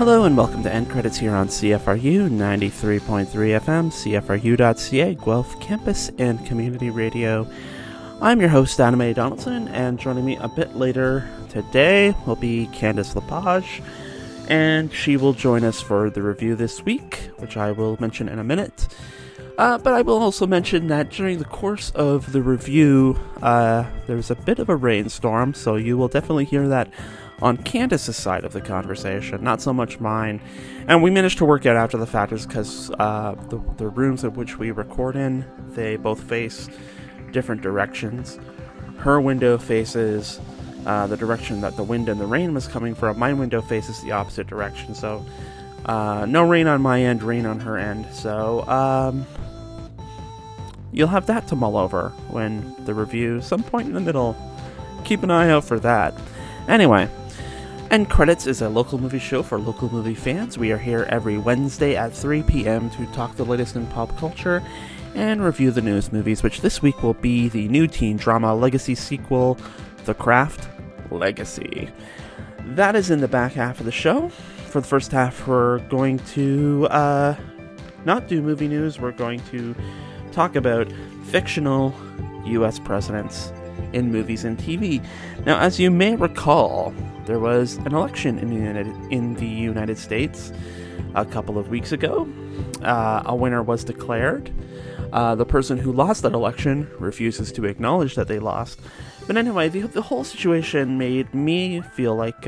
Hello and welcome to End Credits here on CFRU 93.3 FM, CFRU.ca, Guelph Campus and Community Radio. I'm your host, Anime Donaldson, and joining me a bit later today will be Candice Lepage, and she will join us for the review this week, which I will mention in a minute. But I will also mention that during the course of the review, there's a bit of a rainstorm, so you will definitely hear that on Candice's side of the conversation, not so much mine. And we managed to work out after the fact is because the rooms in which we record in, they both face different directions. Her window faces the direction that the wind and the rain was coming from. My window faces the opposite direction, so no rain on my end, rain on her end. So you'll have that to mull over when the review, some point in the middle. Keep an eye out for that. Anyway, End Credits is a local movie show for local movie fans. We are here every Wednesday at 3 p.m. to talk the latest in pop culture and review the newest movies, which this week will be the new teen drama legacy sequel, The Craft Legacy. That is in the back half of the show. For the first half, we're going to not do movie news. We're going to talk about fictional U.S. presidents in movies and TV. Now, as you may recall, there was an election in the United States a couple of weeks ago. A winner was declared. The person who lost that election refuses to acknowledge that they lost. But anyway, the whole situation made me feel like,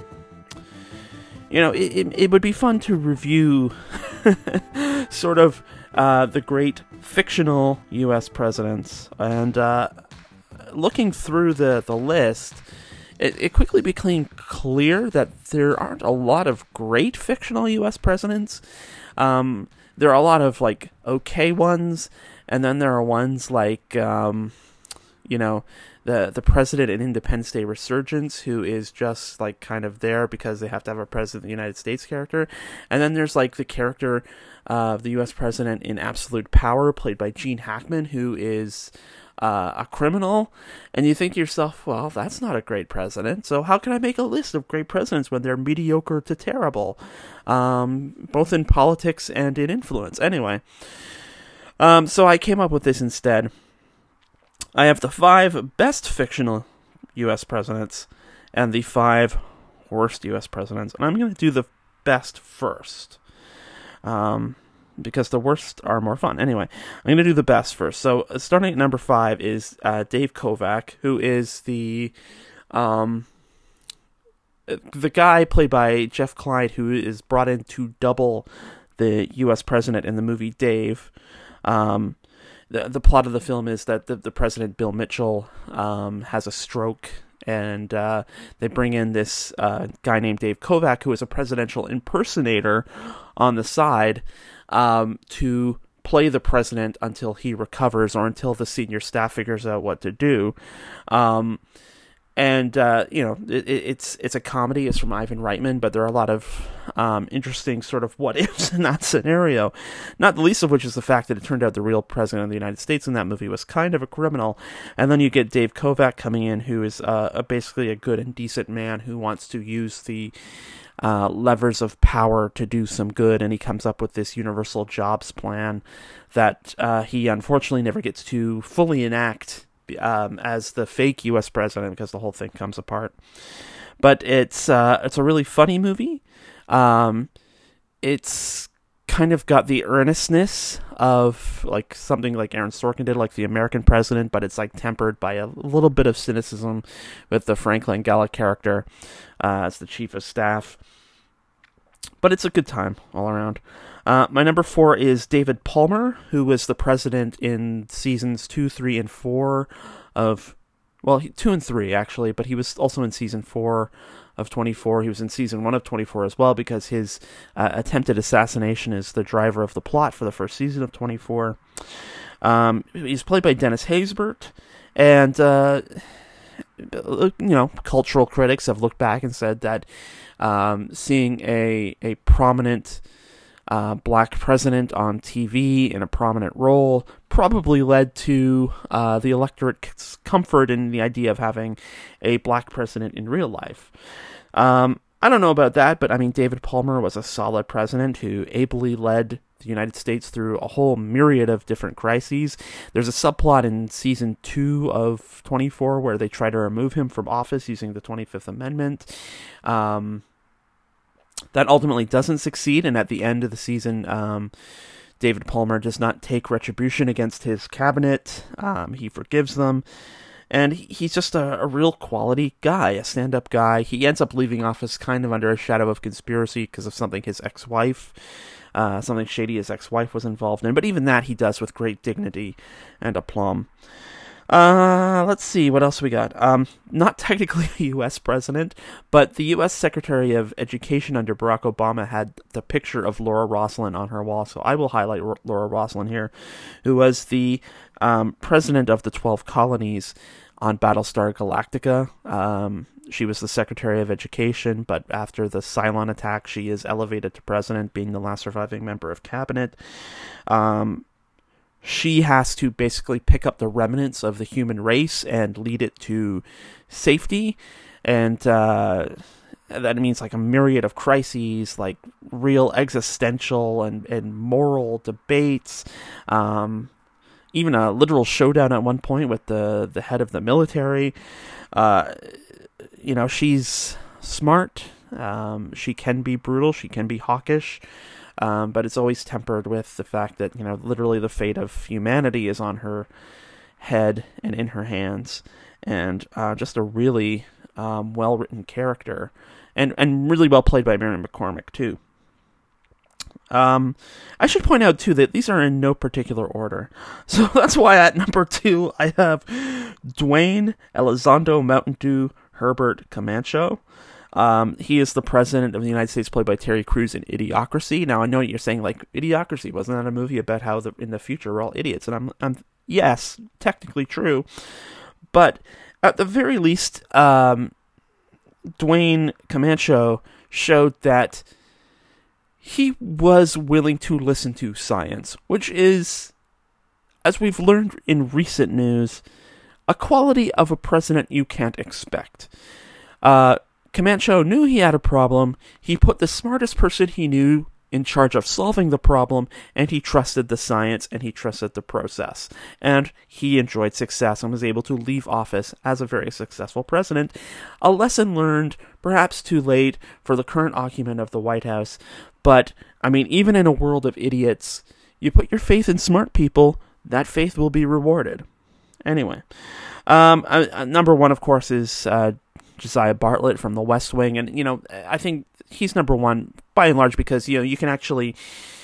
it would be fun to review sort of the great fictional U.S. presidents. And looking through the list, it quickly became clear that there aren't a lot of great fictional U.S. presidents. There are a lot of, okay ones, and then there are ones like, the president in Independence Day Resurgence, who is just, kind of there because they have to have a President of the United States character. And then there's, the character of the U.S. president in Absolute Power, played by Gene Hackman, who is a criminal, and you think to yourself, well, that's not a great president, so how can I make a list of great presidents when they're mediocre to terrible, both in politics and in influence? Anyway, so I came up with this instead. I have the 5 best fictional U.S. presidents and the 5 worst U.S. presidents, and I'm going to do the best first. Because the worst are more fun. Anyway, I'm going to do the best first. So, starting at number 5 is Dave Kovac, who is the guy played by Jeff Kline, who is brought in to double the U.S. president in the movie Dave. The plot of the film is that the president, Bill Mitchell, has a stroke, and they bring in this guy named Dave Kovac, who is a presidential impersonator on the side, to play the president until he recovers or until the senior staff figures out what to do. It's a comedy. It's from Ivan Reitman, but there are a lot of interesting sort of what-ifs in that scenario, not the least of which is the fact that it turned out the real president of the United States in that movie was kind of a criminal. And then you get Dave Kovac coming in, who is basically a good and decent man who wants to use the levers of power to do some good, and he comes up with this universal jobs plan that he unfortunately never gets to fully enact as the fake U.S. president, because the whole thing comes apart. But it's a really funny movie. It's kind of got the earnestness of something like Aaron Sorkin did, like The American President, but it's tempered by a little bit of cynicism with the Frank Langella character as the chief of staff. But it's a good time all around. My number 4 is David Palmer, who was the president in seasons 2, 3, and 4 of... Well, 2 and 3, actually, but he was also in season 4 of 24. He was in season 1 of 24 as well, because his attempted assassination is the driver of the plot for the first season of 24. He's played by Dennis Haysbert, and cultural critics have looked back and said that seeing a prominent black president on TV in a prominent role probably led to the electorate's comfort in the idea of having a black president in real life. I don't know about that, but I mean, David Palmer was a solid president who ably led the United States through a whole myriad of different crises. There's a subplot in season 2 of 24 where they try to remove him from office using the 25th Amendment. That ultimately doesn't succeed, and at the end of the season, David Palmer does not take retribution against his cabinet. He forgives them. And he's just a real quality guy, a stand-up guy. He ends up leaving office kind of under a shadow of conspiracy because of something his ex-wife, something shady his ex-wife was involved in. But even that he does with great dignity and aplomb. Let's see, what else we got? Not technically a U.S. president, but the U.S. Secretary of Education under Barack Obama had the picture of Laura Roslin on her wall, so I will highlight Laura Roslin here, who was the president of the 12 colonies on Battlestar Galactica. She was the Secretary of Education, but after the Cylon attack, she is elevated to president, being the last surviving member of cabinet. She has to basically pick up the remnants of the human race and lead it to safety, and that means like a myriad of crises, like real existential and moral debates, even a literal showdown at one point with the head of the military. She's smart, she can be brutal, she can be hawkish, but it's always tempered with the fact that, literally the fate of humanity is on her head and in her hands, and just a really well-written character, and really well played by Mary McCormick, too. I should point out, too, that these are in no particular order, so that's why at number 2 I have Dwayne Elizondo Mountain Dew Herbert Camacho. He is the president of the United States, played by Terry Crews in Idiocracy. Now, I know you're saying, like, Idiocracy, wasn't that a movie about how in the future we're all idiots? And I'm yes, technically true. But at the very least, Dwayne Camacho showed that he was willing to listen to science, which is, as we've learned in recent news, a quality of a president you can't expect. Camacho knew he had a problem, he put the smartest person he knew in charge of solving the problem, and he trusted the science, and he trusted the process. And he enjoyed success and was able to leave office as a very successful president. A lesson learned, perhaps too late, for the current occupant of the White House, but, I mean, even in a world of idiots, you put your faith in smart people, that faith will be rewarded. Anyway, number 1, of course, is Josiah Bartlet from The West Wing, and I think he's number 1 by and large because you can actually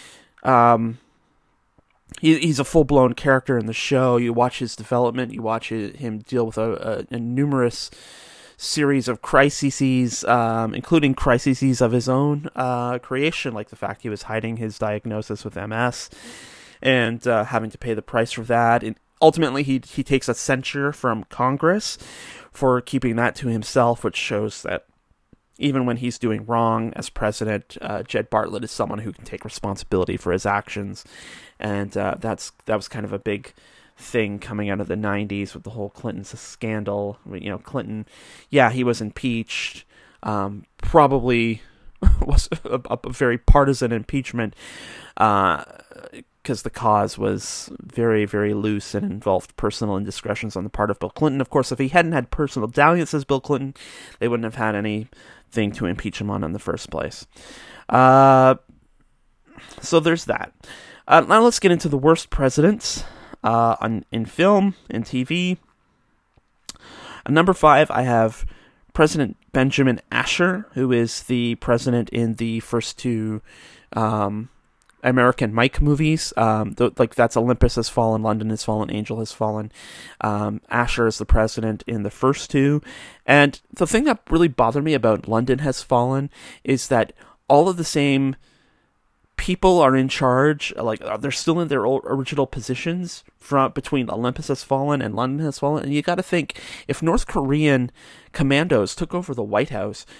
he's a full-blown character in the show. You watch his development, you watch him deal with a numerous series of crises, including crises of his own creation, like the fact he was hiding his diagnosis with MS and having to pay the price for that. And ultimately, he takes a censure from Congress for keeping that to himself, which shows that even when he's doing wrong as president, Jed Bartlet is someone who can take responsibility for his actions, and that was kind of a big thing coming out of the 90s with the whole Clinton scandal. Clinton, he was impeached, probably was a very partisan impeachment, because the cause was very, very loose and involved personal indiscretions on the part of Bill Clinton. Of course, if he hadn't had personal dalliance as Bill Clinton, they wouldn't have had anything to impeach him on in the first place. So there's that. Now let's get into the worst presidents in film and TV. At number 5, I have President Benjamin Asher, who is the president in the first 2 American Mike movies. That's Olympus Has Fallen, London Has Fallen, Angel Has Fallen. Asher is the president in the first 2. And the thing that really bothered me about London Has Fallen is that all of the same people are in charge, they're still in their original positions between Olympus Has Fallen and London Has Fallen. And you got to think, if North Korean commandos took over the White House,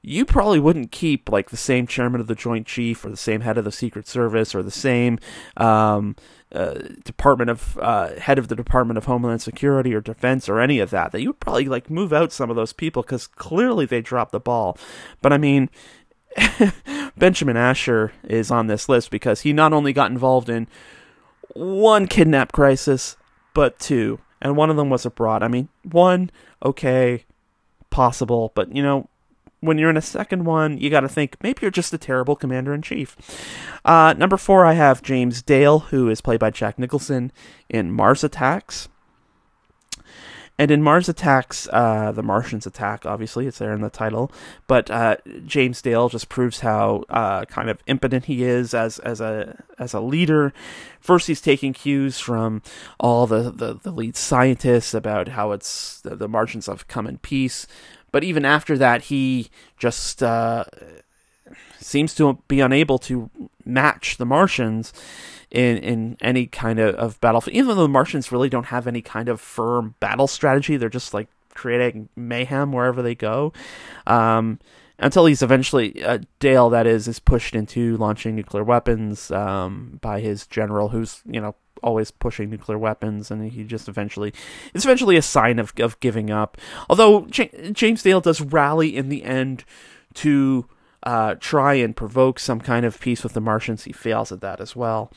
you probably wouldn't keep like the same chairman of the Joint Chief or the same head of the Secret Service or the same Department of head of the Department of Homeland Security or Defense or any of that. That you would probably like move out some of those people because clearly they dropped the ball. But I mean, Benjamin Asher is on this list because he not only got involved in one kidnap crisis, but two, and one of them was abroad. I mean, one, okay, possible, but you know, when you're in a second one, you got to think maybe you're just a terrible commander-in-chief. Number 4, I have James Dale, who is played by Jack Nicholson in Mars Attacks. And in Mars Attacks, the Martians attack, obviously, it's there in the title, but James Dale just proves how kind of impotent he is as a leader. First, he's taking cues from all the lead scientists about how it's the Martians have come in peace. But even after that, he just seems to be unable to match the Martians in any kind of battlefield. Even though the Martians really don't have any kind of firm battle strategy, they're just like creating mayhem wherever they go. Until he's eventually, Dale, that is pushed into launching nuclear weapons by his general, who's, you know, always pushing nuclear weapons, and he just it's eventually a sign of giving up. Although James Dale does rally in the end to try and provoke some kind of peace with the Martians. He fails at that as well.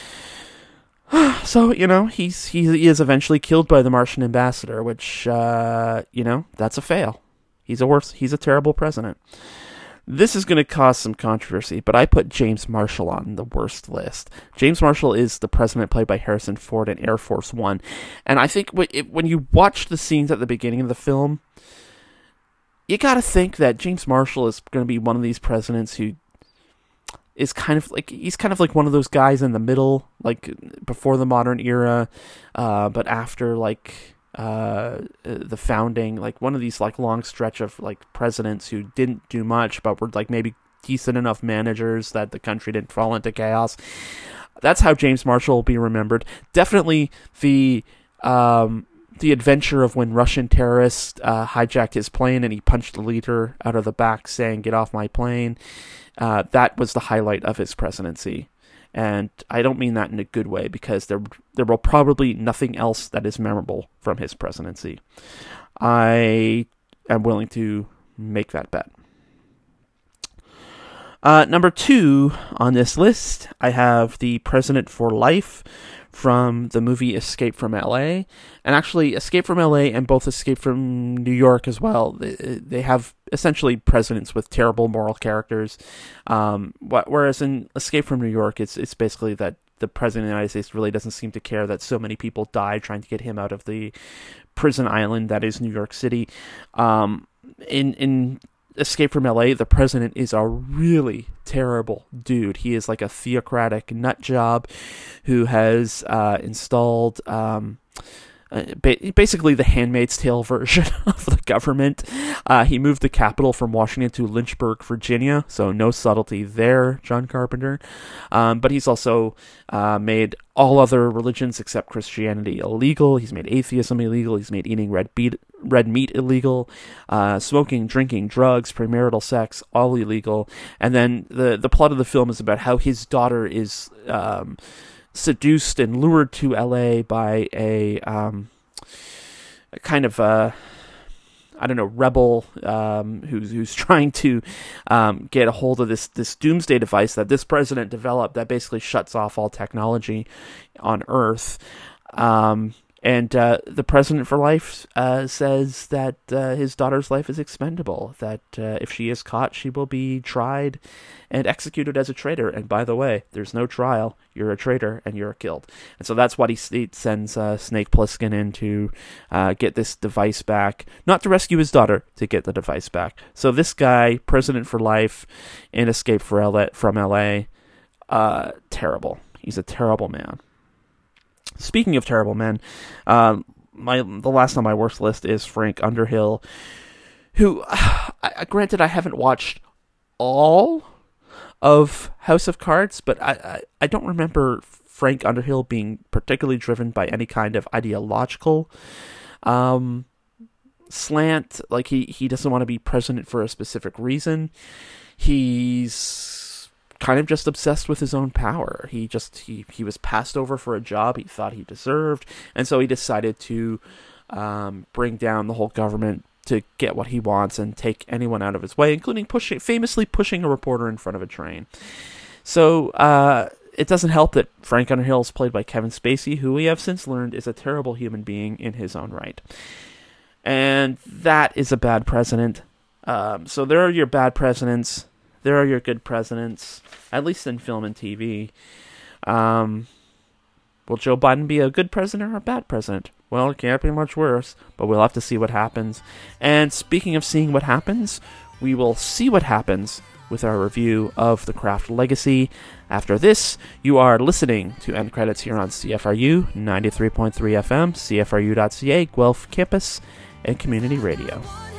So, you know, he is eventually killed by the Martian ambassador, which, you know, that's a fail. He's a terrible president. This is going to cause some controversy, but I put James Marshall on the worst list. James Marshall is the president played by Harrison Ford in Air Force One. And I think when you watch the scenes at the beginning of the film, you got to think that James Marshall is going to be one of these presidents who is he's kind of like one of those guys in the middle, like before the modern era, but after like the founding, like one of these like long stretch of like presidents who didn't do much but were like maybe decent enough managers that the country didn't fall into chaos. That's how James Marshall will be remembered. Definitely the adventure of when Russian terrorists hijacked his plane and he punched the leader out of the back saying, "Get off my plane." That was the highlight of his presidency. And I don't mean that in a good way, because there will probably nothing else that is memorable from his presidency. I am willing to make that bet. Number 2 on this list, I have the President for Life from the movie Escape from L.A. And actually, Escape from L.A. and both Escape from New York as well, they have essentially presidents with terrible moral characters. Whereas in Escape from New York, it's basically that the president of the United States really doesn't seem to care that so many people died trying to get him out of the prison island that is New York City. In Escape from LA, the president is a really terrible dude. He is like a theocratic nut job who has installed basically the Handmaid's Tale version of the government. He moved the capital from Washington to Lynchburg, Virginia, so no subtlety there, John Carpenter. But he's also made all other religions except Christianity illegal. He's made atheism illegal. He's made eating red meat illegal. Smoking, drinking, drugs, premarital sex, all illegal. And then the plot of the film is about how his daughter is seduced and lured to LA by a kind of rebel who's trying to get a hold of this doomsday device that this president developed that basically shuts off all technology on Earth. And the President for Life says that his daughter's life is expendable, that if she is caught, she will be tried and executed as a traitor. And by the way, there's no trial. You're a traitor and you're killed. And so that's what he sends Snake Plissken in to get this device back. Not to rescue his daughter, to get the device back. So this guy, President for Life in Escape from L.A., terrible. He's a terrible man. Speaking of terrible men, the last on my worst list is Frank Underhill, who, granted, I haven't watched all of House of Cards, but I don't remember Frank Underhill being particularly driven by any kind of ideological slant. Like he doesn't want to be president for a specific reason. He's kind of just obsessed with his own power. He was passed over for a job he thought he deserved, and so he decided to bring down the whole government to get what he wants and take anyone out of his way, including famously pushing a reporter in front of a train. So it doesn't help that Frank Underhill is played by Kevin Spacey, who we have since learned is a terrible human being in his own right. And that is a bad president. So there are your bad presidents. There are your good presidents, at least in film and TV. Will Joe Biden be a good president or a bad president? Well, it can't be much worse, but we'll have to see what happens. And speaking of seeing what happens, we will see what happens with our review of The Craft Legacy. After this, you are listening to End Credits here on CFRU 93.3 FM, CFRU.ca, Guelph Campus, and Community Radio.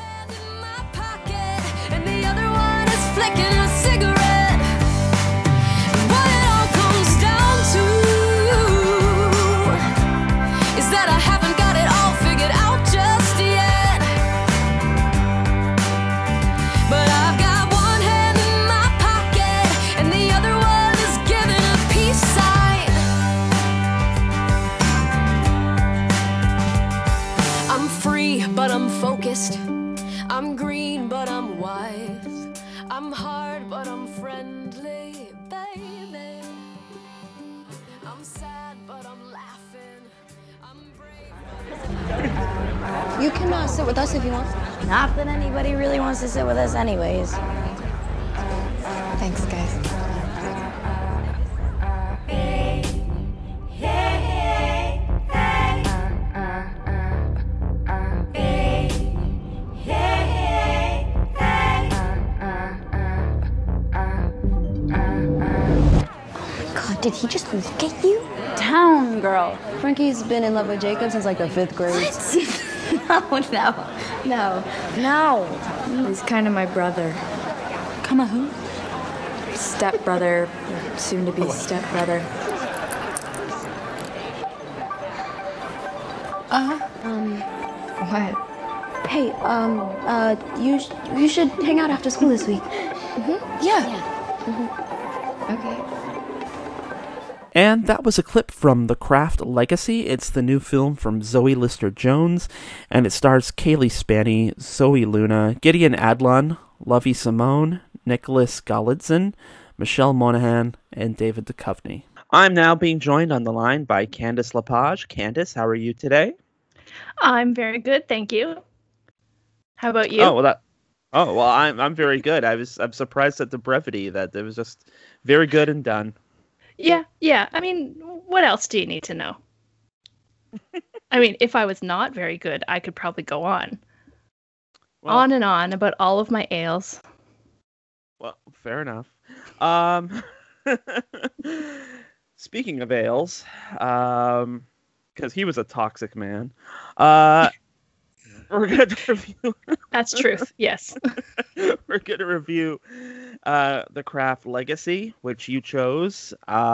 I'm green, but I'm wise. I'm hard, but I'm friendly, baby. I'm sad, but I'm laughing. I'm brave. You can sit with us if you want. Not that anybody really wants to sit with us anyways. Thanks, guys. Did he just look at you? Town girl. Frankie's been in love with Jacob since like the 5th grade. What? No. He's kind of my brother. Come on, who? Stepbrother, soon to be stepbrother. What? Hey, you should hang out after school this week. Yeah. Okay. And that was a clip from The Craft Legacy. It's the new film from Zoe Lister-Jones, and it stars Kaylee Spaney, Zoe Luna, Gideon Adlon, Lovey Simone, Nicholas Galitzin, Michelle Monaghan, and David Duchovny. I'm now being joined on the line by Candice Lepage. Candice, how are you today? I'm very good, thank you. How about you? I'm very good. I'm surprised at the brevity that it was just very good and done. Yeah. I mean, what else do you need to know? I mean, if I was not very good, I could probably go on. Well, on and on about all of my ails. Well, fair enough. Speaking of ails, because he was a toxic man, we're going to review... That's truth, yes. We're going to review The Craft Legacy, which you chose.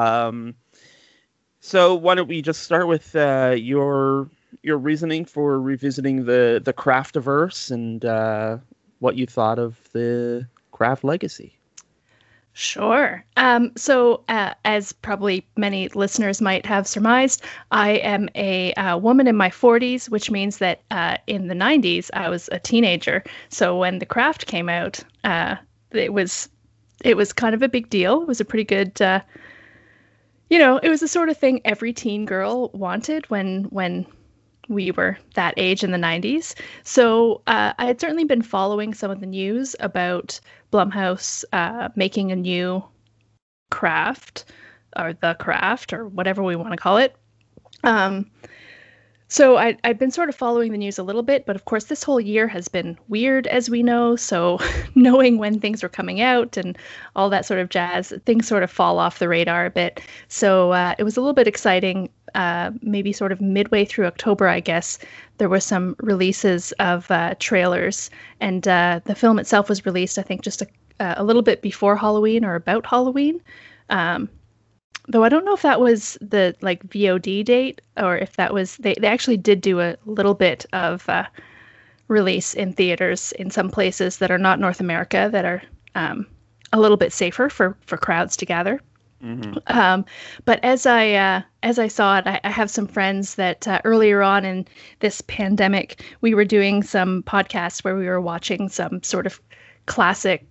So why don't we just start with your reasoning for revisiting the Craftiverse and what you thought of the Craft Legacy? Sure. So as probably many listeners might have surmised, I am a woman in my 40s, which means that in the 90s, I was a teenager. So when The Craft came out, it was kind of a big deal. It was a pretty good, it was the sort of thing every teen girl wanted when we were that age in the 90s. So I had certainly been following some of the news about Blumhouse making a new Craft, or The Craft, or whatever we want to call it. So I'd been sort of following the news a little bit, but of course this whole year has been weird, as we know. So knowing when things were coming out and all that sort of jazz, things sort of fall off the radar a bit. So it was a little bit exciting. Maybe sort of midway through October, I guess, there were some releases of trailers, and the film itself was released, I think, just a little bit before Halloween or about Halloween. Though I don't know if that was the VOD date or if that was they actually did do a little bit of release in theaters in some places that are not North America, that are a little bit safer for crowds to gather. But as I saw it, I have some friends that earlier on in this pandemic, we were doing some podcasts where we were watching some sort of classic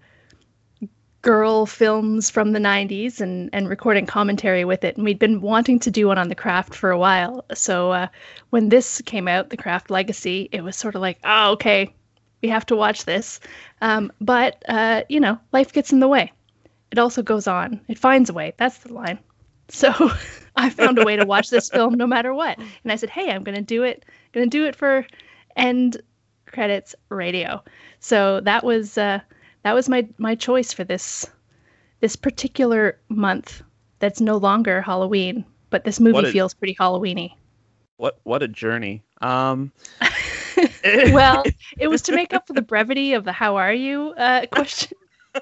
girl films from the 90s and recording commentary with it. And we'd been wanting to do one on The Craft for a while. So when this came out, The Craft Legacy, it was sort of like, oh, okay, we have to watch this. But life gets in the way. It also goes on. It finds a way. That's the line. So I found a way to watch this film no matter what. And I said, hey, I'm going to do it. Going to do it for End Credits Radio. So that was my choice for this particular month. That's no longer Halloween, but this movie feels pretty Halloweeny. What a journey. Well, it was to make up for the brevity of the "How are you?" question.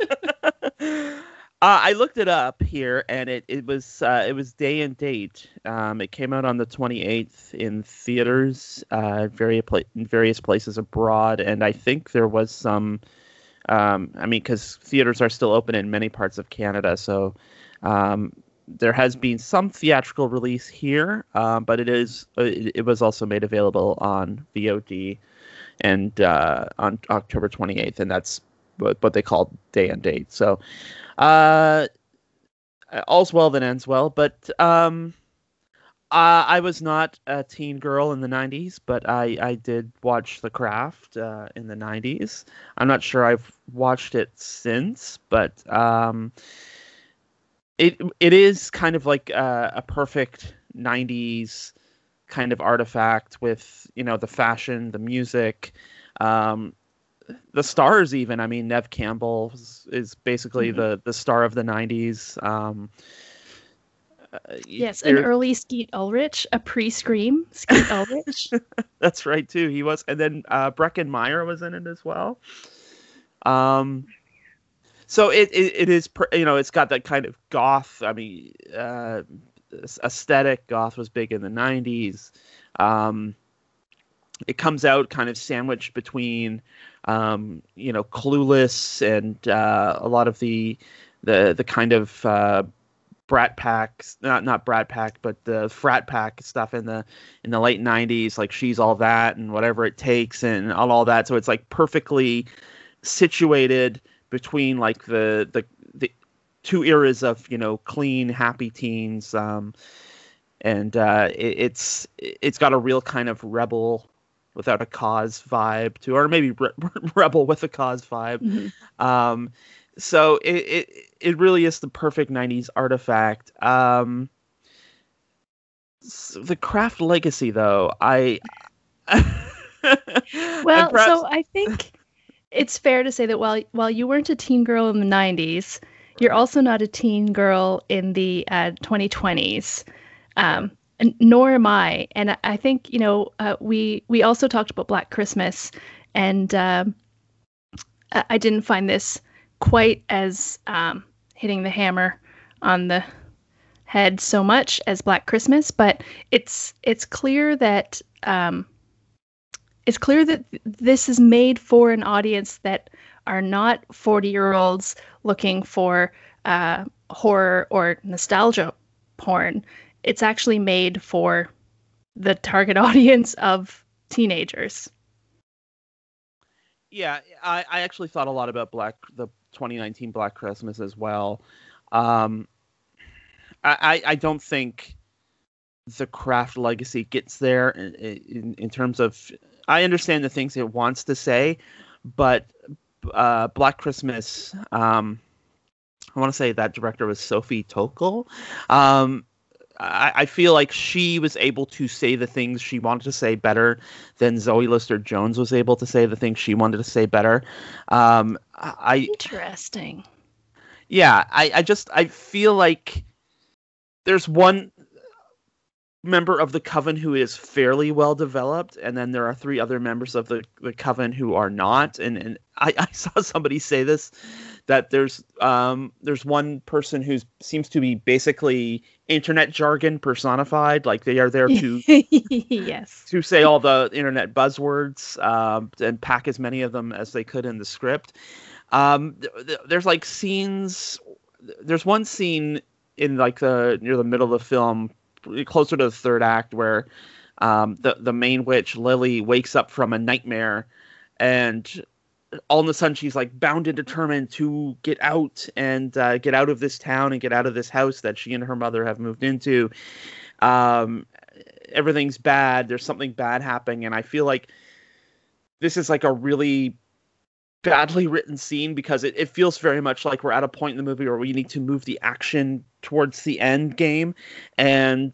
I looked it up here, and it was day and date. It came out on the 28th in theaters, in various places abroad, and I think there was some. Because theaters are still open in many parts of Canada, so there has been some theatrical release here, but it was also made available on VOD and on October 28th, and that's what they call day and date. So all's well that ends well, but I was not a teen girl in the 90s, but I did watch The Craft in the 90s. I'm not sure I've watched it since, but it is kind of like a perfect 90s kind of artifact with, the fashion, the music, the stars even. I mean, Neve Campbell is basically the star of the 90s. Yes, an early Skeet Ulrich, a pre-Scream Skeet Ulrich. That's right too. He was, and then Breckin Meyer was in it as well. So it is, it's got that kind of goth. I mean, aesthetic. Goth was big in the 90s. It comes out kind of sandwiched between, Clueless and a lot of the kind of Brat Pack, not Brat Pack, but the Frat Pack stuff in the late 90s, like She's All That and Whatever It Takes and all that. So it's like perfectly situated between like the two eras of clean, happy teens, and it's got a real kind of rebel without a cause vibe to, or maybe rebel with a cause vibe. Mm-hmm. So it really is the perfect 90s artifact. The Craft Legacy, though, so I think it's fair to say that while you weren't a teen girl in the 90s, you're also not a teen girl in the 2020s. And nor am I. And I think, we also talked about Black Christmas, and I didn't find this quite as hitting the hammer on the head so much as Black Christmas, but it's clear that this is made for an audience that are not 40-year-olds looking for horror or nostalgia porn. It's actually made for the target audience of teenagers. Yeah, I actually thought a lot about the 2019 Black Christmas as well. I don't think the Craft Legacy gets there in terms of, I understand the things it wants to say, but Black Christmas, I want to say that director was Sophie Tokal. I feel like she was able to say the things she wanted to say better than Zoe Lister-Jones was able to say the things she wanted to say better. Interesting. Yeah, I feel like there's one. member of the Coven who is fairly well developed, and then there are 3 other members of the Coven who are not. And I saw somebody say this, that there's one person who seems to be basically internet jargon personified, like they are there to yes, to say all the internet buzzwords and pack as many of them as they could in the script. There's like scenes. There's one scene in like near the middle of the film, closer to the 3rd act, where the main witch Lily wakes up from a nightmare, and all of a sudden she's like bound and determined to get out and get out of this town and get out of this house that she and her mother have moved into. Everything's bad. There's something bad happening, and I feel like this is like a really badly written scene, because it feels very much like we're at a point in the movie where we need to move the action towards the end game, and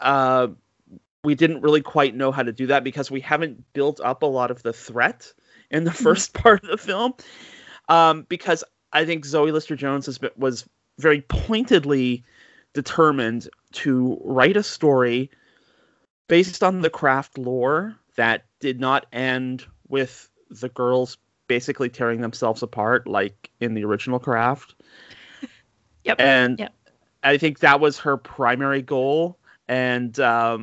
we didn't really quite know how to do that because we haven't built up a lot of the threat in the first part of the film, because I think Zoe Lister-Jones was very pointedly determined to write a story based on the Craft lore that did not end with the girls basically tearing themselves apart like in the original Craft. Yep. And yep. I think that was her primary goal. And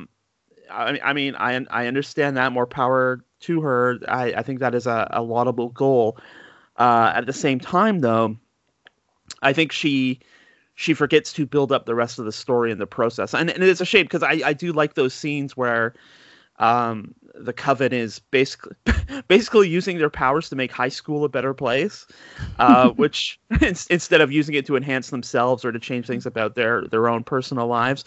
I mean, I understand that. More power to her. I think that is a laudable goal. At the same time, though, I think she forgets to build up the rest of the story in the process. And it's a shame, because I do like those scenes where the Coven is basically using their powers to make high school a better place, which instead of using it to enhance themselves or to change things about their own personal lives.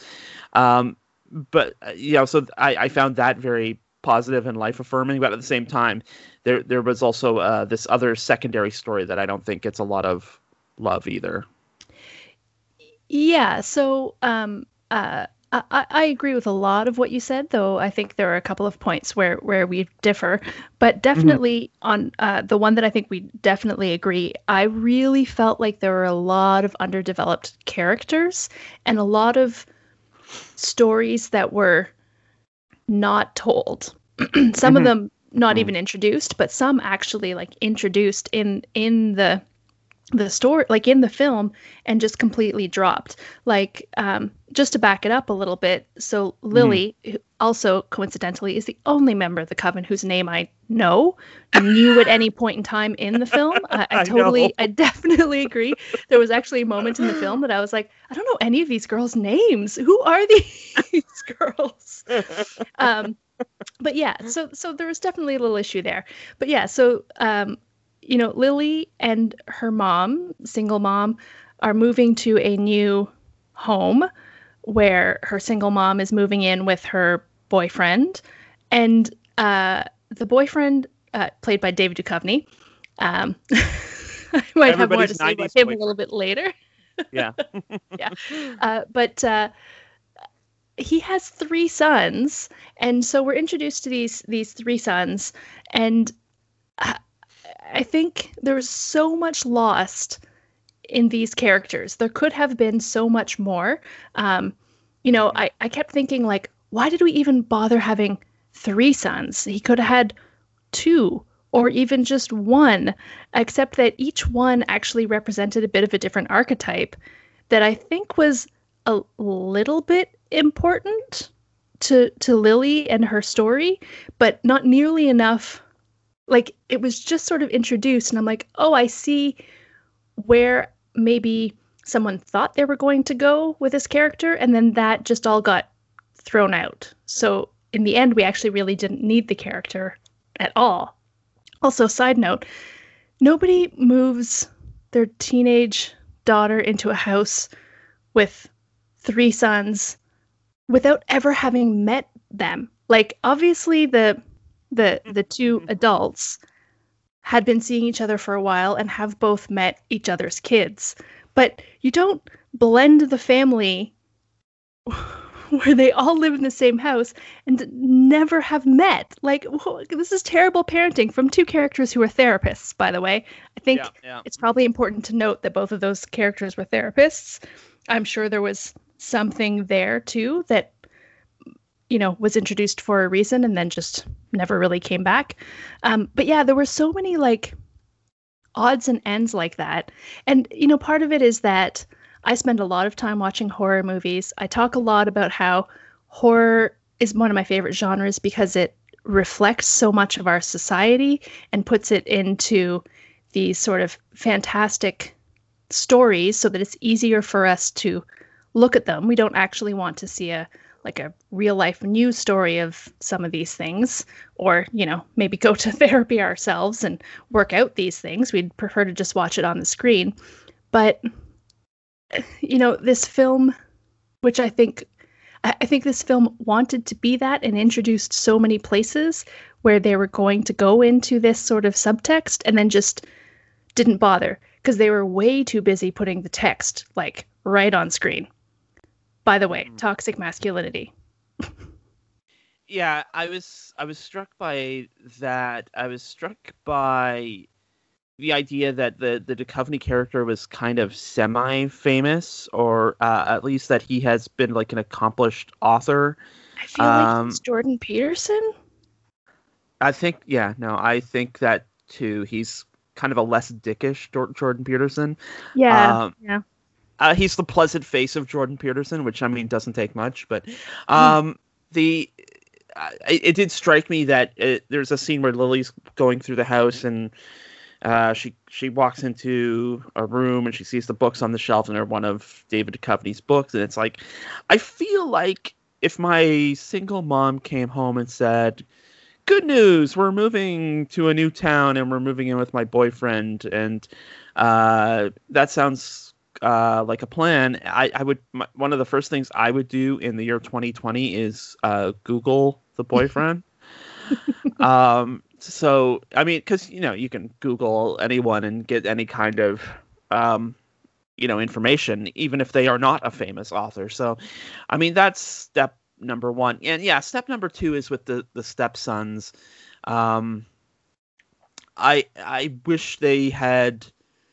But so I found that very positive and life affirming. But at the same time, there was also this other secondary story that I don't think gets a lot of love either. Yeah. So I agree with a lot of what you said, though I think there are a couple of points where we differ. But definitely on the one that I think we definitely agree, I really felt like there were a lot of underdeveloped characters and a lot of stories that were not told. Some of them not even introduced, but some actually like introduced in the story, like in the film, and just completely dropped. Like, just to back it up a little bit, so Lily, who also coincidentally is the only member of the Coven whose name I knew at any point in time in the film. I definitely agree. There was actually a moment in the film that I was like, I don't know any of these girls' names. Who are these girls? But yeah, so there was definitely a little issue there. But yeah, so Lily and her mom, single mom, are moving to a new home where her single mom is moving in with her boyfriend. And the boyfriend, played by David Duchovny, I might have more to say about him a little bit later. Yeah. Yeah. But he has 3 sons. And so we're introduced to these 3 sons. And I think there was so much lost in these characters. There could have been so much more. I kept thinking, like, why did we even bother having 3 sons? He could have had 2 or even just 1, except that each one actually represented a bit of a different archetype that I think was a little bit important to Lily and her story, but not nearly enough. Like, it was just sort of introduced, and I'm like, oh, I see where maybe someone thought they were going to go with this character, and then that just all got thrown out. So in the end, we actually really didn't need the character at all. Also, side note, nobody moves their teenage daughter into a house with 3 sons without ever having met them. Like, obviously the 2 adults had been seeing each other for a while and have both met each other's kids. But you don't blend the family where they all live in the same house and never have met. Like, this is terrible parenting from 2 characters who are therapists, by the way. I think it's probably important to note that both of those characters were therapists. I'm sure there was something there, too, that was introduced for a reason and then just never really came back. But yeah, there were so many like odds and ends like that. And, part of it is that I spend a lot of time watching horror movies. I talk a lot about how horror is one of my favorite genres because it reflects so much of our society and puts it into these sort of fantastic stories so that it's easier for us to look at them. We don't actually want to see a real life news story of some of these things, or, maybe go to therapy ourselves and work out these things. We'd prefer to just watch it on the screen. But, this film, which I think this film wanted to be that and introduced so many places where they were going to go into this sort of subtext and then just didn't bother because they were way too busy putting the text like right on screen. By the way, toxic masculinity. Yeah, I was struck by that. I was struck by the idea that the Duchovny character was kind of semi-famous, or at least that he has been like an accomplished author. I feel like he's Jordan Peterson. I think that too. He's kind of a less dickish Jordan Peterson. Yeah. He's the pleasant face of Jordan Peterson, which doesn't take much, but it did strike me that there's a scene where Lily's going through the house and she walks into a room and she sees the books on the shelf and they're one of David Duchovny's books, and it's like, I feel like if my single mom came home and said, "Good news, we're moving to a new town and we're moving in with my boyfriend," and that sounds like a plan, I would one of the first things I would do in the year 2020 is Google the boyfriend. So because you can Google anyone and get any kind of information, even if they are not a famous author. So that's step number one. And yeah, step number two is with the stepsons. I wish they had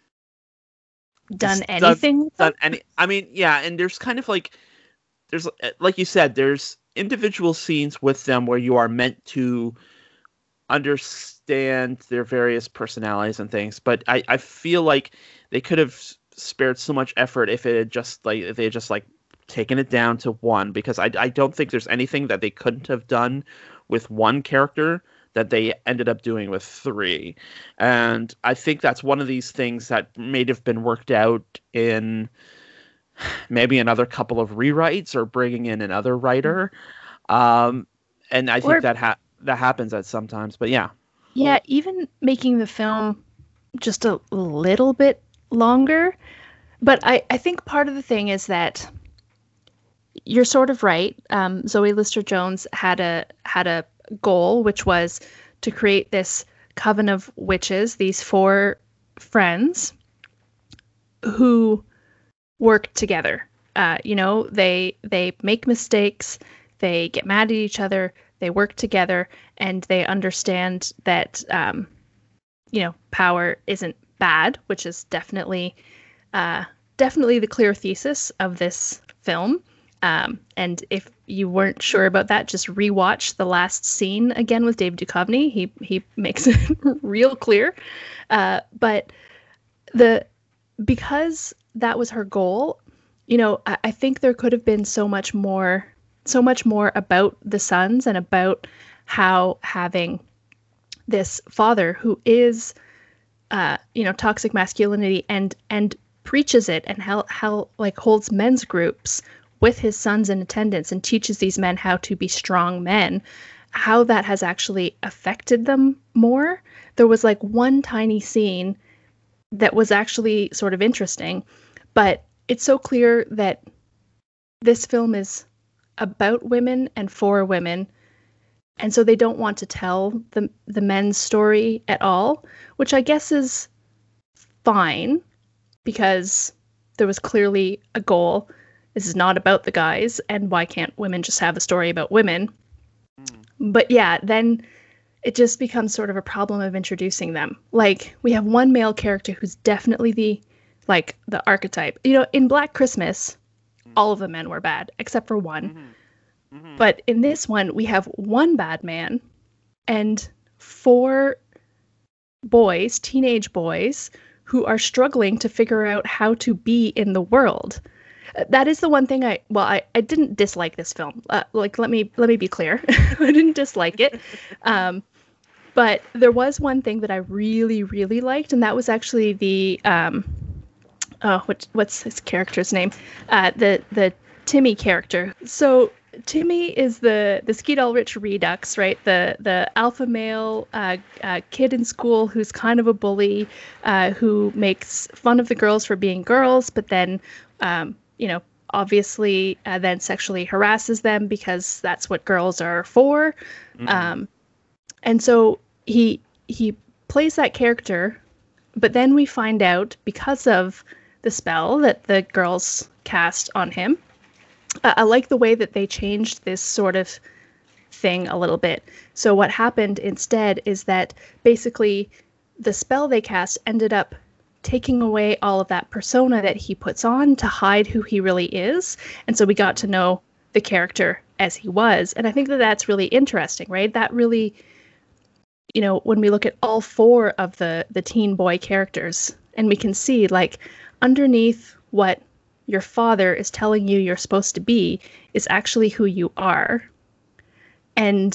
done anything. And there's kind of like you said, there's individual scenes with them where you are meant to understand their various personalities and things, but I feel like they could have spared so much effort if they had just taken it down to one, because I don't think there's anything that they couldn't have done with one character that they ended up doing with three. And I think that's one of these things that may have been worked out in maybe another couple of rewrites or bringing in another writer. And I think that happens at sometimes, but yeah. Yeah, even making the film just a little bit longer. But I think part of the thing is that you're sort of right. Zoe Lister-Jones had a goal, which was to create this coven of witches, these four friends who work together. They make mistakes, they get mad at each other, they work together, and they understand that power isn't bad, which is definitely the clear thesis of this film. And if you weren't sure about that, just rewatch the last scene again with David Duchovny. He makes it real clear. But because that was her goal, I think there could have been so much more about the sons and about how having this father who is, toxic masculinity and preaches it, and how like holds men's groups with his sons in attendance and teaches these men how to be strong men, how that has actually affected them more. There was like one tiny scene that was actually sort of interesting, but it's so clear that this film is about women and for women, and so they don't want to tell the men's story at all, which I guess is fine, because there was clearly a goal. This is not about the guys, and why can't women just have a story about women? But yeah, then it just becomes sort of a problem of introducing them. Like, we have one male character who's definitely the archetype. In Black Christmas, all of the men were bad, except for one. But in this one, we have one bad man and 4 boys, teenage boys, who are struggling to figure out how to be in the world. That is the one thing I didn't dislike this film. Let me be clear. I didn't dislike it. But there was one thing that I really, really liked, and that was actually the what's his character's name? The Timmy character. So Timmy is the Skeet Ulrich Redux, right? The alpha male kid in school who's kind of a bully, who makes fun of the girls for being girls, but then obviously then sexually harasses them because that's what girls are for. And so he plays that character, but then we find out, because of the spell that the girls cast on him, I like the way that they changed this sort of thing a little bit. So what happened instead is that basically the spell they cast ended up taking away all of that persona that he puts on to hide who he really is. And so we got to know the character as he was. And I think that that's really interesting, right? That really, when we look at all 4 of the teen boy characters, and we can see, like, underneath what your father is telling you you're supposed to be is actually who you are. And,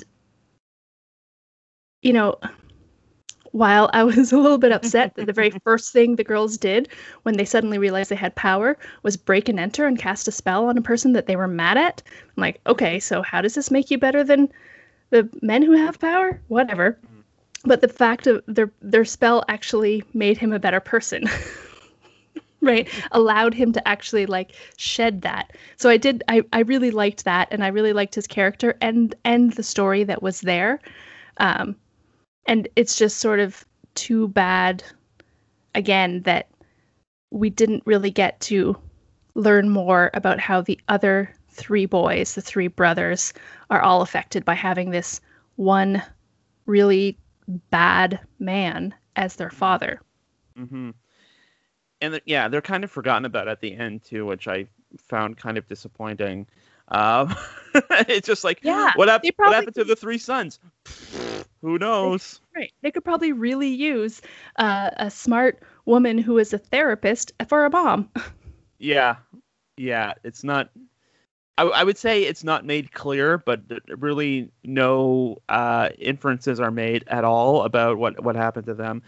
while I was a little bit upset that the very first thing the girls did when they suddenly realized they had power was break and enter and cast a spell on a person that they were mad at, I'm like, okay, so how does this make you better than the men who have power? Whatever. But the fact of their spell actually made him a better person. Right, allowed him to actually shed that. So I really liked that, and I really liked his character and the story that was there. And it's just sort of too bad, again, that we didn't really get to learn more about how the other 3 boys, the 3 brothers, are all affected by having this one really bad man as their father. Mm-hmm. And they're kind of forgotten about at the end too, which I found kind of disappointing. It's just like, what happened to the 3 sons? Who knows? Right. They could probably really use a smart woman who is a therapist for a mom. Yeah. It's not. I would say it's not made clear, but really no inferences are made at all about what happened to them.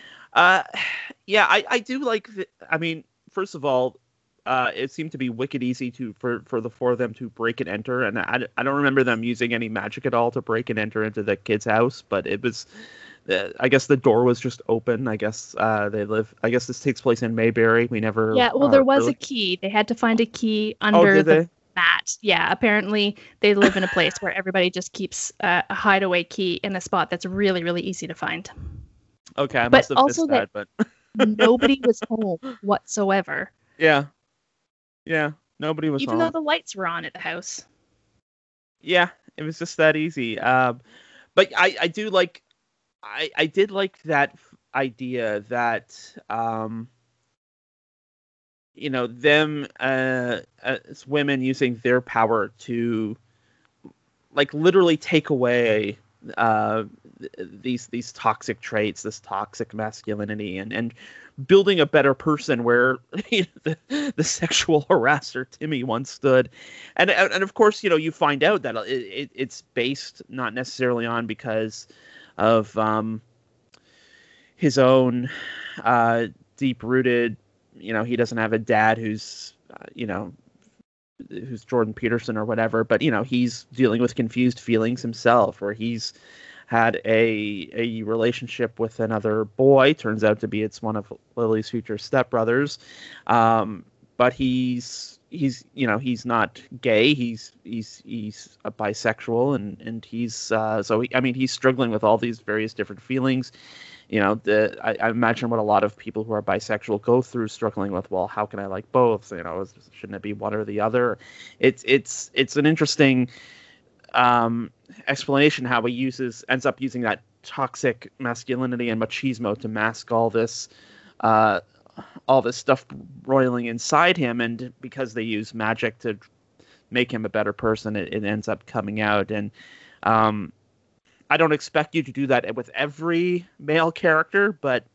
I do like. First of all, it seemed to be wicked easy for the 4 of them to break and enter, and I don't remember them using any magic at all to break and enter into the kid's house. But it was, I guess the door was just open. I guess they live. I guess this takes place in Mayberry. We never. Yeah, well, there was a key. They had to find a key under the mat. Yeah, apparently they live in a place where everybody just keeps a hideaway key in a spot that's really, really easy to find. Okay, I must have missed that, but nobody was home whatsoever. Yeah, nobody was even home. though the lights were on at the house. Yeah, it was just that easy. But I do like, I did like that idea that them as women using their power to literally take away these toxic traits, this toxic masculinity, and building a better person where the sexual harasser Timmy once stood. And of course, you find out that it's based not necessarily on because of his own deep-rooted, he doesn't have a dad who's Jordan Peterson or whatever, but he's dealing with confused feelings himself, or he's had a relationship with another boy. Turns out to be it's one of Lily's future stepbrothers, but he's not gay. He's a bisexual, and he's struggling with all these various different feelings. I imagine what a lot of people who are bisexual go through, struggling with, well, how can I like both? Shouldn't it be one or the other? It's an interesting explanation how he ends up using that toxic masculinity and machismo to mask all this stuff roiling inside him, and because they use magic to make him a better person, it ends up coming out. And I don't expect you to do that with every male character, but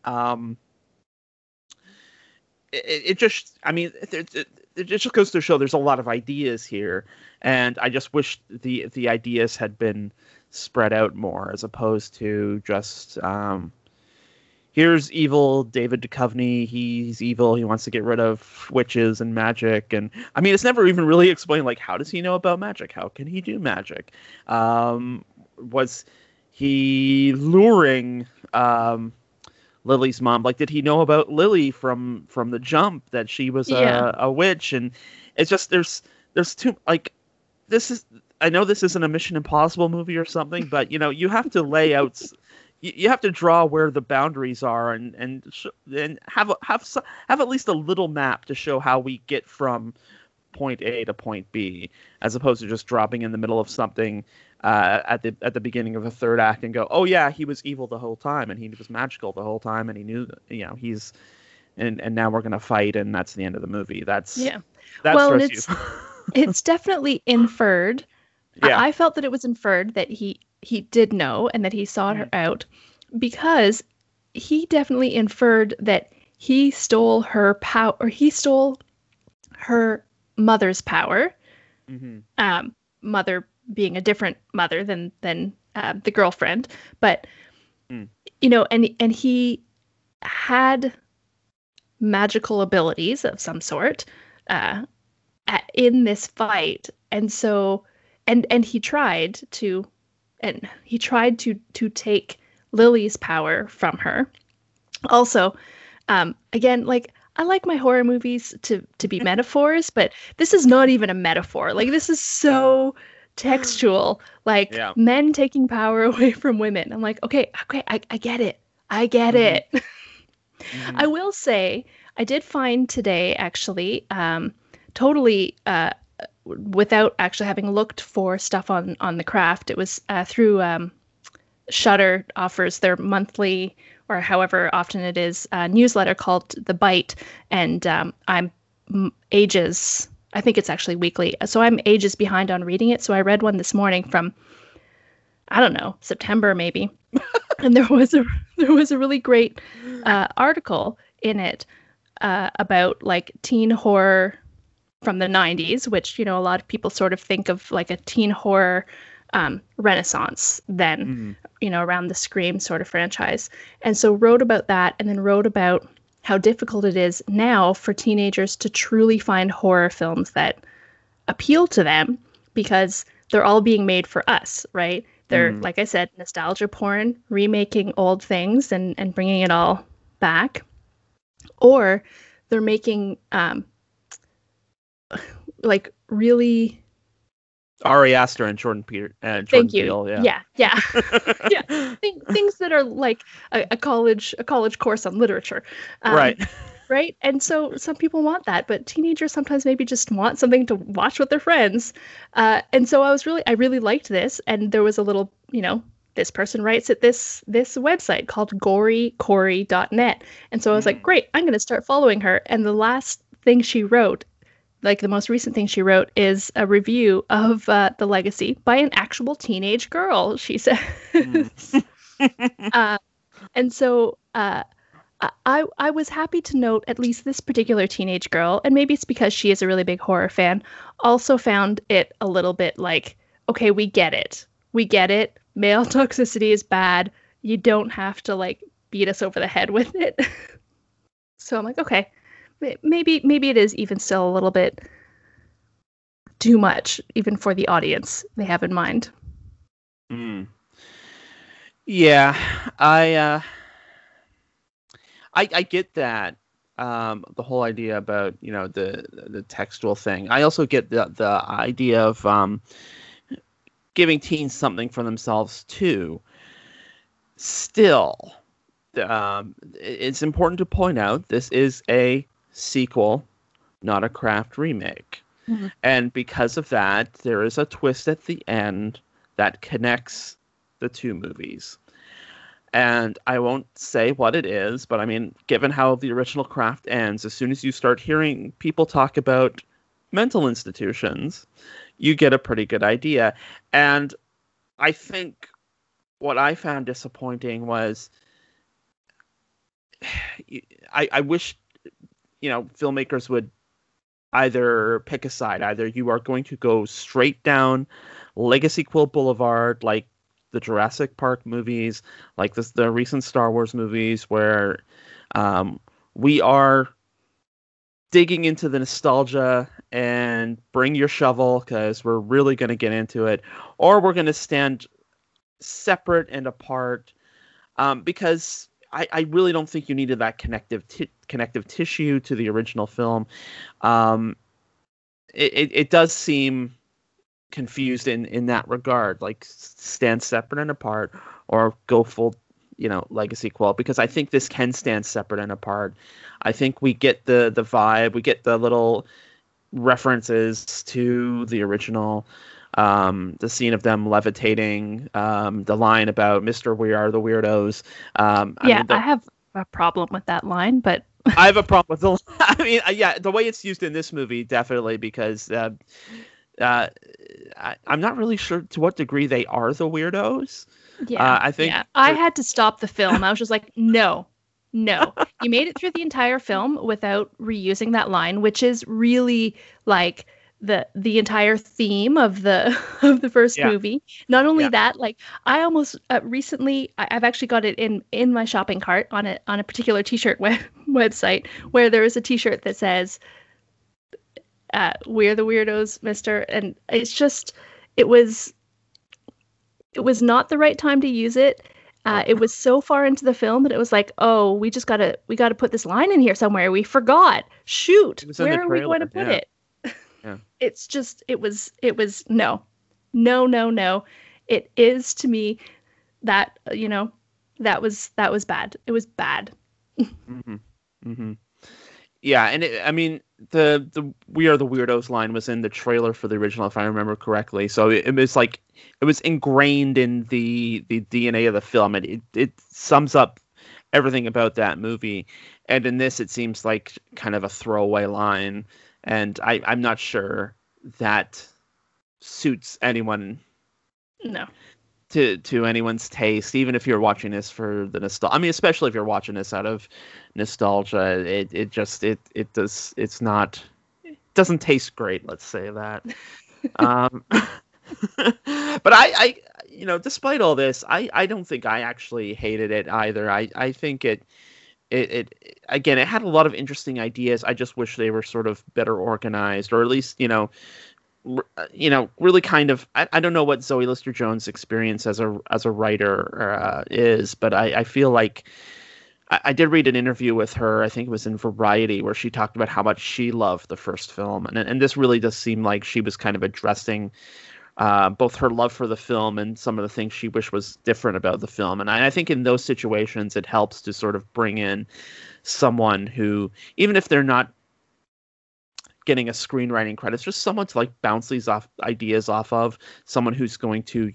it just, I mean, it just goes to show there's a lot of ideas here, and I just wish the ideas had been spread out more, as opposed to just here's evil David Duchovny. He's evil. He wants to get rid of witches and magic. And I mean, it's never even really explained, like, how does he know about magic? How can he do magic? Was he luring Lily's mom? Like, did he know about Lily from the jump, that she was a witch? And it's just, there's too, like, this is, I know this isn't a Mission Impossible movie or something, but you have to lay out, you have to draw where the boundaries are, and have at least a little map to show how we get from point A to point B, as opposed to just dropping in the middle of something at the beginning of the third act and go, oh yeah, he was evil the whole time, and he was magical the whole time, and he knew, he's, and now we're gonna fight, and that's the end of the movie. That's it's definitely inferred. Yeah. I felt that it was inferred that he did know and that he sought her out, because he definitely inferred that he stole her power, or he stole her mother's power. Mm-hmm. Mother being a different mother than the girlfriend, but and he had magical abilities of some sort in this fight, and so and he tried to take Lily's power from her. Also, again, like, I like my horror movies to be metaphors, but this is not even a metaphor. Like, this is so textual, like, men taking power away from women. I'm like, okay, I get it. I get it. Mm-hmm. I will say, I did find today, actually, totally without actually having looked for stuff on the craft. It was through Shudder offers their monthly, or however often it is, newsletter called The Bite, and I'm ages, I think it's actually weekly, so I'm ages behind on reading it. So I read one this morning from, I don't know, September maybe, and there was a really great article in it about, like, teen horror from the 90s, which, a lot of people sort of think of like a teen horror renaissance then, around the Scream sort of franchise. And so wrote about that, and then wrote about how difficult it is now for teenagers to truly find horror films that appeal to them, because they're all being made for us, right? They're, like I said, nostalgia porn, remaking old things and bringing it all back. Or they're making like really Ari Aster and Jordan Peele. Thank you. Peele, yeah. Things that are like a college course on literature, right? Right. And so some people want that, but teenagers sometimes maybe just want something to watch with their friends. And so I really liked this, and there was a little, this person writes at this website called gorycorey.net, and so I was like, great, I'm going to start following her. And the last thing she wrote, like the most recent thing she wrote, is a review of The Legacy by an actual teenage girl, she says. And so I was happy to note at least this particular teenage girl, and maybe it's because she is a really big horror fan, also found it a little bit like, okay, we get it. Male toxicity is bad. You don't have to, like, beat us over the head with it. So I'm like, okay. Maybe it is even still a little bit too much, even for the audience they have in mind. Yeah, I get that. The whole idea about, the textual thing. I also get the idea of giving teens something for themselves too. Still, it's important to point out this is a sequel, not a Craft remake. Mm-hmm. And because of that, there is a twist at the end that connects the two movies. And I won't say what it is, but I mean, given how the original Craft ends, as soon as you start hearing people talk about mental institutions, you get a pretty good idea. And I think what I found disappointing was I wish, filmmakers would either pick a side. Either you are going to go straight down Legacy Quill Boulevard, like the Jurassic Park movies, like the recent Star Wars movies, where we are digging into the nostalgia and bring your shovel because we're really going to get into it, or we're going to stand separate and apart, because I really don't think you needed that connective tissue to the original film. It does seem confused in that regard, like stand separate and apart, or go full, Legacy Quill, because I think this can stand separate and apart. I think we get the vibe, we get the little references to the original, the scene of them levitating, the line about Mr. We Are the Weirdos. I have a problem with that line, but I have a problem with the. I mean, the way it's used in this movie, definitely, because I'm not really sure to what degree they are the weirdos. Yeah, I think I had to stop the film. I was just like, no. You made it through the entire film without reusing that line, which is really like the entire theme of the first movie. Not only that, like I almost recently I've actually got it in my shopping cart on a particular t-shirt website where there is a t-shirt that says "We're the Weirdos, Mister," and it's just it was not the right time to use it. It was so far into the film that it was like, oh, we gotta put this line in here somewhere. We forgot. Shoot, where are we going to put it? Yeah. It's just it was no. It is to me that that was bad. It was bad. Mm-hmm. Mm-hmm. Yeah, and I mean the "We Are the Weirdos" line was in the trailer for the original, if I remember correctly. So it was ingrained in the DNA of the film, and it sums up everything about that movie. And in this, it seems like kind of a throwaway line, and I'm not sure that suits anyone. No. To anyone's taste, even if you're watching this for the nostalgia. I mean, especially if you're watching this out of nostalgia, it doesn't taste great. Let's say that. But I despite all this, I don't think I actually hated it either. I think it again, it had a lot of interesting ideas. I just wish they were sort of better organized, or at least really kind of. I don't know what Zoe Lister-Jones' experience as a writer is, but I feel like I did read an interview with her. I think it was in Variety, where she talked about how much she loved the first film, and this really does seem like she was kind of addressing both her love for the film and some of the things she wished was different about the film. And I think in those situations, it helps to sort of bring in someone who, even if they're not getting a screenwriting credit, it's just someone to like bounce these ideas off of, someone who's going to,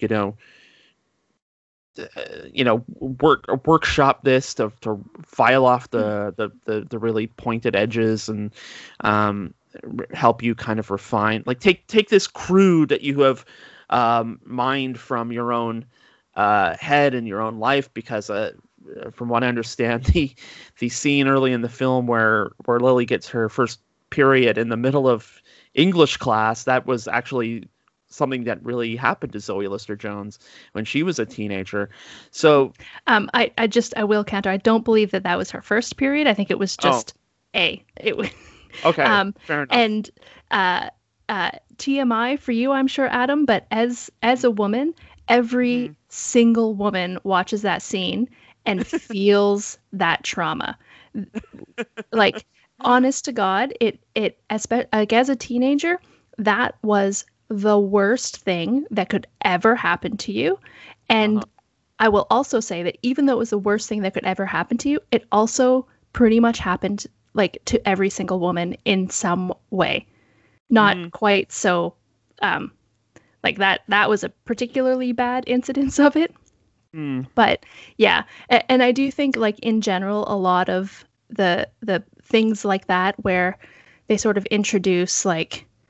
workshop this to file off the really pointed edges and help you kind of refine, like take this crude that you have mined from your own head and your own life, because from what I understand, the scene early in the film where Lily gets her first period in the middle of English class, that was actually something that really happened to Zoe Lister-Jones when she was a teenager. So I will counter. I don't believe that was her first period. I think it was just it was okay. Fair enough. And TMI for you, I'm sure, Adam, but as a woman, every single woman watches that scene and feels that trauma. Like, honest to God, it as a teenager, that was the worst thing that could ever happen to you. And I will also say that even though it was the worst thing that could ever happen to you, it also pretty much happened like to every single woman in some way. Not quite so like that was a particularly bad incidence of it. But yeah, and I do think, like, in general, a lot of the things like that where they sort of introduce like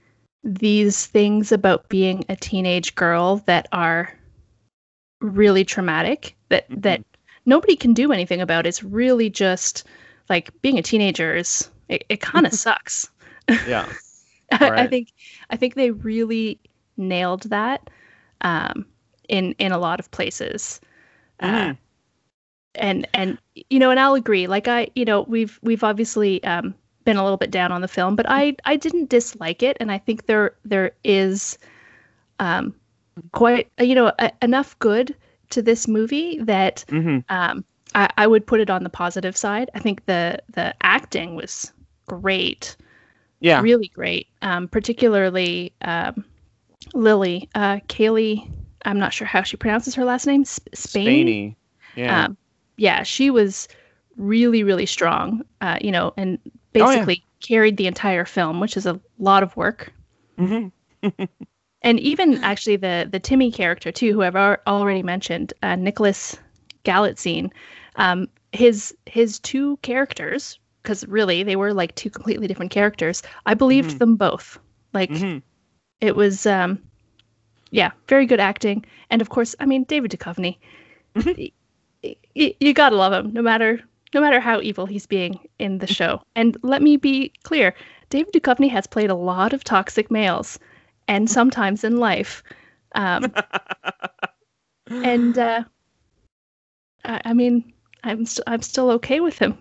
these things about being a teenage girl that are really traumatic that nobody can do anything about. It's really just like being a teenager is it kind of sucks. Yeah. I Right. think they really nailed that in a lot of places. Mhm. And and I'll agree. Like we've obviously been a little bit down on the film, but I didn't dislike it, and I think there is quite enough good to this movie that Mhm. I would put it on the positive side. I think the acting was great, Yeah. really great. Particularly Lily, Kaylee. I'm not sure how she pronounces her last name. Spaney. Spaney. Yeah. Um, yeah, she was really, really strong. And Oh yeah. basically carried the entire film, which is a lot of work. Mhm. And even actually the Timmy character too, who I've already mentioned, Nicholas Galitzine, his two characters, because really they were like two completely different characters. I believed Mhm. them both. Like Mhm. it was, yeah, very good acting, and of course, I mean David Duchovny. You gotta love him, no matter how evil he's being in the show. And let me be clear, David Duchovny has played a lot of toxic males, and sometimes in life. Um, and I mean, I'm still okay with him.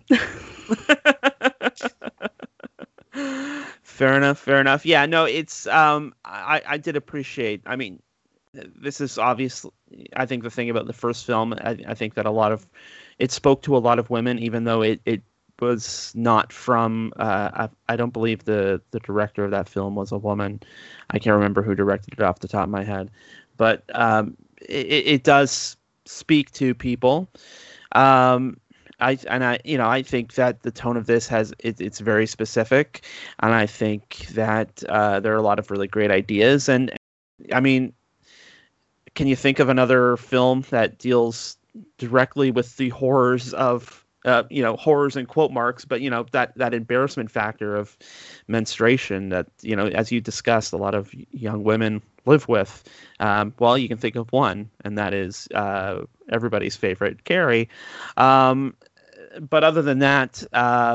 Fair enough. Fair enough. Yeah. No, it's I did appreciate. I mean, this is obviously. I think the thing about the first film, I think that it spoke to a lot of women, even though it was not from. I don't believe the director of that film was a woman. I can't remember who directed it off the top of my head, but it does speak to people. Um, I think that the tone of this it's very specific, and I think that there are a lot of really great ideas. And I mean, can you think of another film that deals directly with the horrors of horrors in quote marks, but that embarrassment factor of menstruation that as you discussed, a lot of young women live with. Well, you can think of one, and that is everybody's favorite, Carrie. Um, but other than that,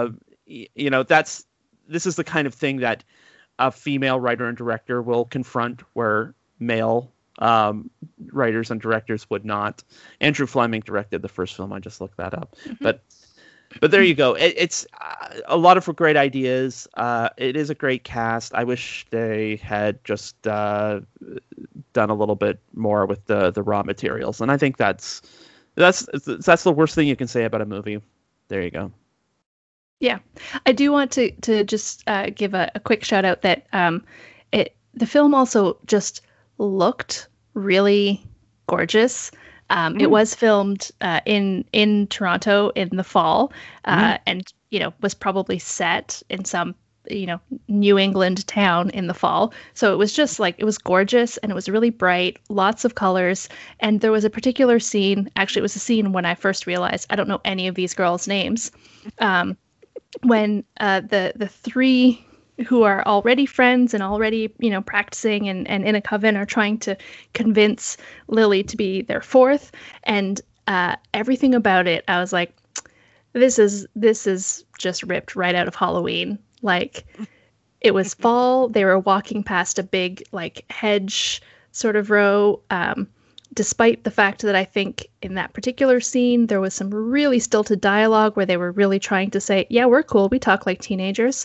this is the kind of thing that a female writer and director will confront, where male writers and directors would not. Andrew Fleming directed the first film. I just looked that up, but there you go. It's a lot of great ideas. It is a great cast. I wish they had just done a little bit more with the raw materials, and I think that's the worst thing you can say about a movie. There you go. Yeah, I do want to just give a quick shout out that the film also just looked really gorgeous. It was filmed in Toronto in the fall, and was probably set in some New England town in the fall. So it was just like, it was gorgeous, and it was really bright, lots of colors. And there was a particular scene. Actually, it was a scene when I first realized I don't know any of these girls' names. When the three who are already friends and already practicing and in a coven are trying to convince Lily to be their fourth, and everything about it, I was like, this is just ripped right out of Halloween. Like, it was fall, they were walking past a big like hedge sort of row, despite the fact that I think in that particular scene there was some really stilted dialogue where they were really trying to say, yeah, we're cool, we talk like teenagers.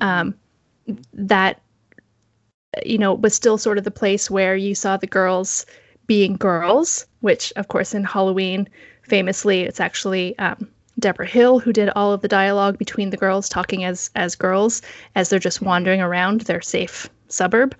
That was still sort of the place where you saw the girls being girls, which of course in Halloween, famously, it's actually Deborah Hill who did all of the dialogue between the girls talking as girls as they're just wandering around their safe suburb.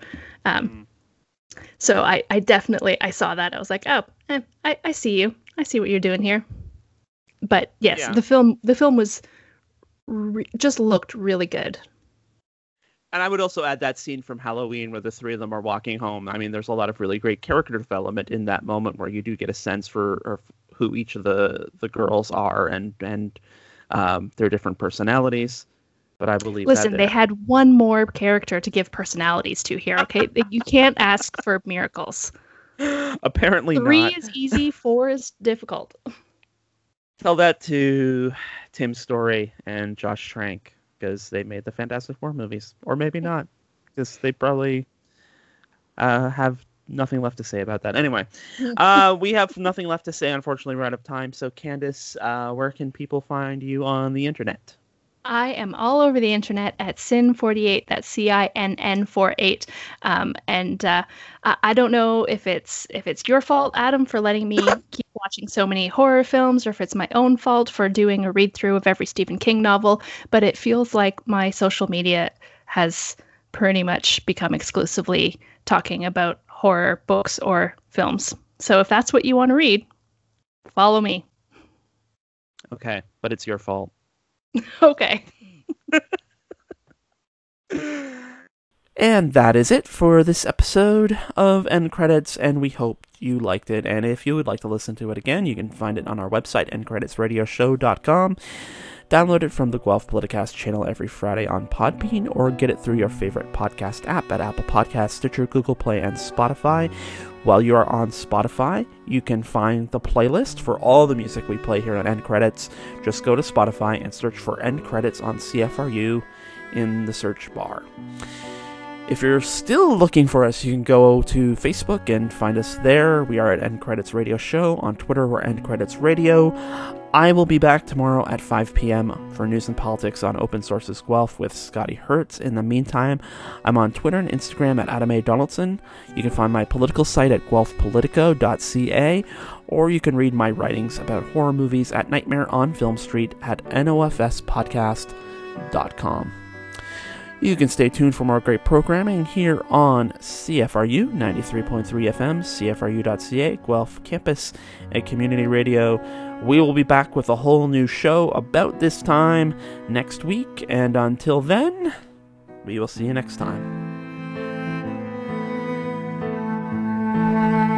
So I definitely, I saw that. I was like, oh, I see you. I see what you're doing here. But yes, Yeah. the film was just looked really good. And I would also add that scene from Halloween where the three of them are walking home. I mean, there's a lot of really great character development in that moment where you do get a sense for who each of the girls are and their different personalities. but I believe Listen, that they had one more character to give personalities to here, okay? You can't ask for miracles. Apparently 3 not. is easy, 4 is difficult. Tell that to Tim Story and Josh Trank, because they made the Fantastic Four movies. Or maybe not, because they probably have nothing left to say about that. Anyway, we have nothing left to say. Unfortunately, we're out of time. So, Candace, where can people find you on the internet? I am all over the internet at Sin48. That's CINN48. I don't know if it's your fault, Adam, for letting me keep watching so many horror films, or if it's my own fault for doing a read through of every Stephen King novel. But it feels like my social media has pretty much become exclusively talking about horror books or films. So if that's what you want to read, follow me. Okay, but it's your fault. Okay. And that is it for this episode of End Credits, and we hope you liked it. And if you would like to listen to it again, you can find it on our website, endcreditsradioshow.com. Download it from the Guelph Politicast channel every Friday on Podbean, or get it through your favorite podcast app at Apple Podcasts, Stitcher, Google Play, and Spotify. While you are on Spotify, you can find the playlist for all the music we play here on End Credits. Just go to Spotify and search for End Credits on CFRU in the search bar. If you're still looking for us, you can go to Facebook and find us there. We are at End Credits Radio Show. On Twitter, we're End Credits Radio. I will be back tomorrow at 5 p.m. for news and politics on Open Sources Guelph with Scotty Hertz. In the meantime, I'm on Twitter and Instagram at Adam A. Donaldson. You can find my political site at guelphpolitico.ca, or you can read my writings about horror movies at Nightmare on Film Street at nofspodcast.com. You can stay tuned for more great programming here on CFRU 93.3 FM, CFRU.ca, Guelph Campus, and Community Radio. We will be back with a whole new show about this time next week, and until then, we will see you next time.